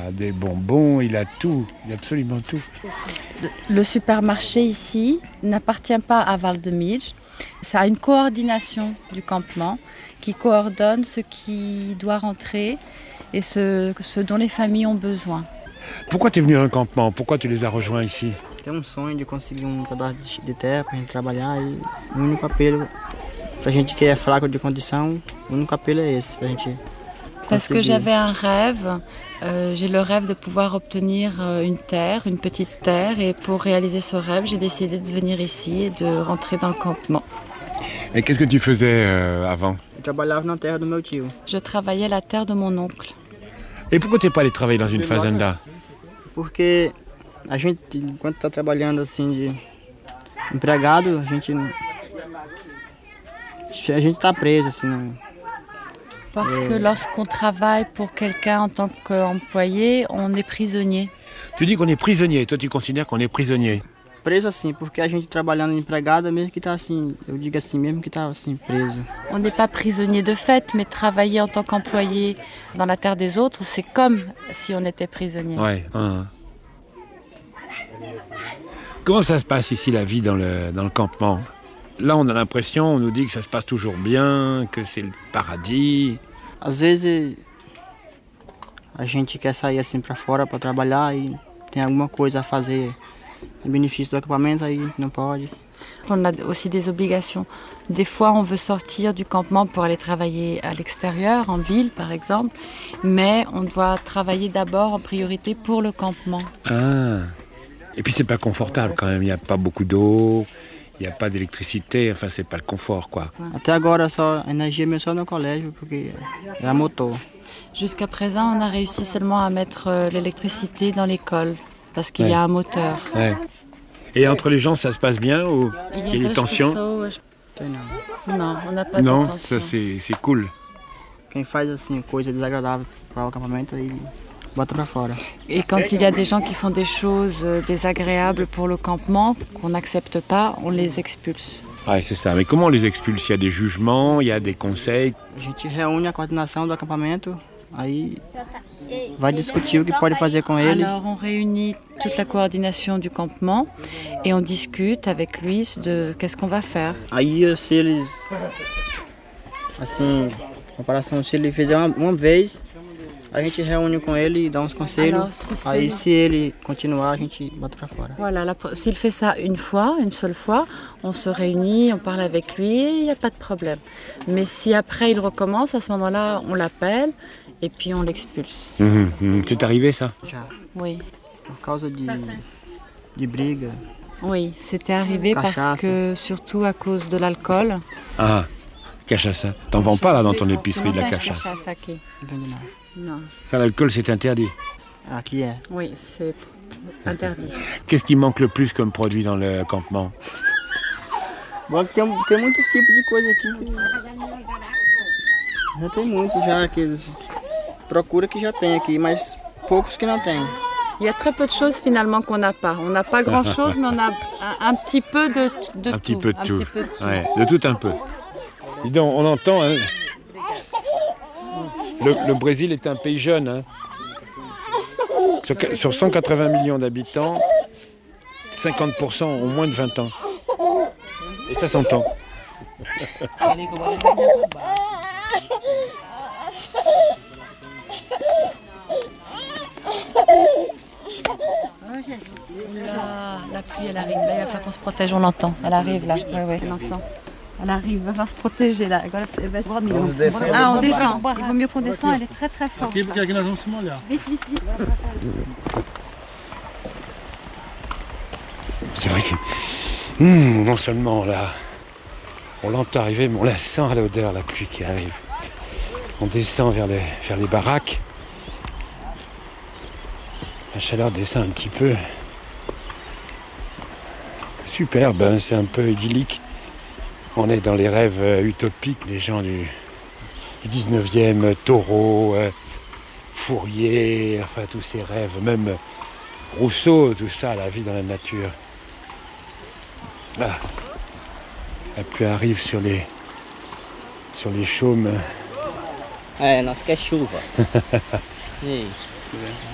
a des bonbons, il a tout, il a absolument tout. Le supermarché ici n'appartient pas à Waldemir. Ça a une coordination du campement qui coordonne ce qui doit rentrer et ce dont les familles ont besoin. Pourquoi tu es venu dans le campement? Pourquoi tu les as rejoints ici? Tem sonho de conseguir pedaço de terra para a gente trabalhar e o único apelo para a gente que é fraco de condição, o único apelo é esse, para a gente Parce que conseguir. j'avais un rêve, j'ai le rêve de pouvoir obtenir une terre, une petite terre, et pour réaliser ce rêve, j'ai décidé de venir ici et de rentrer dans le campement. Et qu'est-ce que tu faisais avant? Eu trabalhava na terra do meu tio. Je travaillais la terre de mon oncle. Et pourquoi tu n'es pas allé travailler dans une fazenda? Porque a gente, enquanto está trabalhando assim de empregado, a gente está preso assim, né? Parce que lorsqu'on travaille pour quelqu'un en tant qu'employé, on est prisonnier. Tu dis qu'on est prisonnier, toi tu considères qu'on est prisonnier? Preso assim, porque a gente trabalhando empregado, mesmo que tá assim, eu digo assim, mesmo que tá assim preso. On n'est pas prisonnier de fait, mais travailler en tant qu'employé dans la terre des autres, c'est comme si on était prisonnier. Ouais. Comment ça se passe ici, la vie dans le campement? Là, on a l'impression, on nous dit que ça se passe toujours bien, que c'est le paradis. Às vezes a gente quer sair assim para fora para trabalhar e tem alguma coisa a fazer em benefício do acampamento, aí não pode. On a aussi des obligations. Des fois, on veut sortir du campement pour aller travailler à l'extérieur, en ville par exemple, mais on doit travailler d'abord en priorité pour le campement. Ah. Et puis c'est pas confortable quand même, il n'y a pas beaucoup d'eau, il n'y a pas d'électricité, enfin c'est pas le confort quoi. Até agora só a energia é só no colégio, porque é a motor. Jusqu'à présent, on a réussi seulement à mettre l'électricité dans l'école, parce qu'il y a un moteur. Ouais. Et entre les gens, ça se passe bien ou il y a des tensions? Tem não. Non, on n'a pas de Non, tension. ça c'est cool. Quem faz assim coisa desagradável para o acampamento aí bota para fora. Et quand il y a des gens qui font des choses désagréables pour le campement, qu'on n'accepte pas, on les expulse. Ouais, c'est ça. Mais comment on les expulse? Il y a des jugements, il y a des conseils. A gente reúne a coordenação do acampamento, aí vai discutir o que pode fazer com ele. Alors on réunit toute la coordination du campement et on discute avec lui de qu'est-ce qu'on va faire. Aí se eles, assim, comparação, se ele fizer uma vez, a gente reúne com ele e dá uns conselhos. Alors, Aí se ele continuar, a gente bota para fora. Voilà, s'il fait ça une fois, une seule fois, on se réunit, on parle avec lui et il n'y a pas de problème. Mais si après il recommence, à ce moment-là, on l'appelle et puis on l'expulse. C'est arrivé ça? Já. Oui, Por causa de briga. oui, c'était arrivé parce Cachaça. que, surtout à cause de l'alcool. Ah, cachaça. T'en vends pas là dans ton épicerie de la cachaça? Cachaça aqui. Depende não. Non, Ça, l'alcool, c'est interdit. Aqui é. oui, c'est interdit. Qu'est-ce qui manque le plus comme produit dans le campement? Bom, tem muitos tipos de coisa aqui. Já tem muitos já que eles procuram que já tem aqui, mas poucos que não tem. Il y a très peu de choses finalement qu'on n'a pas. On n'a pas grand-chose, mais on a un petit peu de Un tout. petit peu de Un tout. petit peu de tout. Ouais, de tout un peu. Dis donc, on entend, hein, le Brésil est un pays jeune. Hein. Sur 180 millions d'habitants, 50% ont moins de 20 ans. Et ça s'entend. La pluie, elle arrive. Là, il va falloir qu'on se protège. On l'entend. Elle arrive là. Oui, oui, on l'entend. Elle arrive. Elle va se protéger là. Ah, on descend. Il vaut mieux qu'on descende. Elle est très très forte. Vite, vite, vite. C'est vrai que non seulement là, on l'entend arriver, mais on la sent à l'odeur, la pluie qui arrive. On descend vers les baraques. La chaleur descend un petit peu. Superbe, hein, c'est un peu idyllique. On est dans les rêves utopiques, les gens du 19e, Thoreau, Fourier, enfin tous ces rêves, même Rousseau, tout ça, la vie dans la nature. Là, la pluie arrive sur les chaumes. É, nós quer chuva.